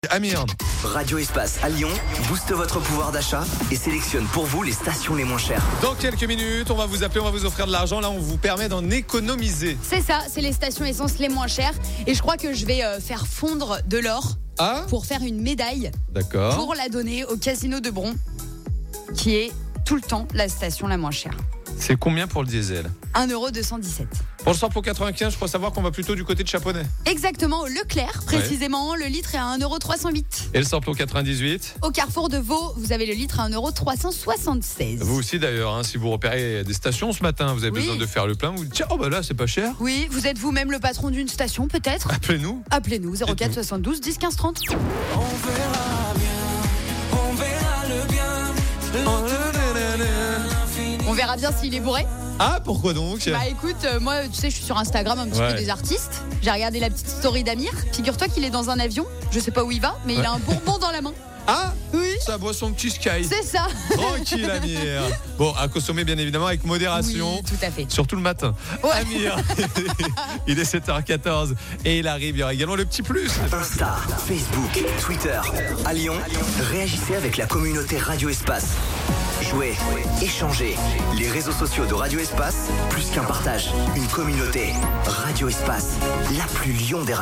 Amir. Radio Espace à Lyon booste votre pouvoir d'achat et sélectionne pour vous les stations les moins chères. Dans quelques minutes, on va vous appeler, on va vous offrir de l'argent. Là, on vous permet d'en économiser. C'est ça, c'est les stations essence les moins chères. Et je crois que je vais faire fondre de l'or pour faire une médaille. D'accord. Pour la donner au Casino de Bron, qui est tout le temps la station la moins chère. C'est combien pour le diesel ? 1,217 €. Pour le samplon 95, je crois savoir qu'on va plutôt du côté de Chaponnet. Exactement, au Leclerc, précisément, le litre est à 1,308 €. Et le samplon 98 ? Au Carrefour de Vaud, vous avez le litre à 1,376 €. Vous aussi d'ailleurs, hein, si vous repérez des stations ce matin, vous avez besoin de faire le plein, vous dites tiens, bah là c'est pas cher. Oui, vous êtes vous-même le patron d'une station peut-être ? Appelez-nous. Appelez-nous 04 72 10 15 30. On verra bien, on verra le bien. On verra bien s'il est bourré. Ah, pourquoi donc ? Bah écoute, moi tu sais, je suis sur Instagram un petit peu des artistes. J'ai regardé la petite story d'Amir. Figure-toi qu'il est dans un avion. Je sais pas où il va, mais il a un bourbon dans la main. Ah oui. Ça boit son petit Sky. C'est ça. Tranquille Amir. Bon, à consommer bien évidemment avec modération. Oui, tout à fait. Surtout le matin. Ouais. Amir, il est 7h14 et il arrive. Il y aura également le petit plus. Insta, Facebook, Twitter. À Lyon, réagissez avec la communauté Radio Espace. Jouez, échangez. Les réseaux sociaux de Radio Espace, plus qu'un partage, une communauté. Radio Espace, la plus Lyon des radios.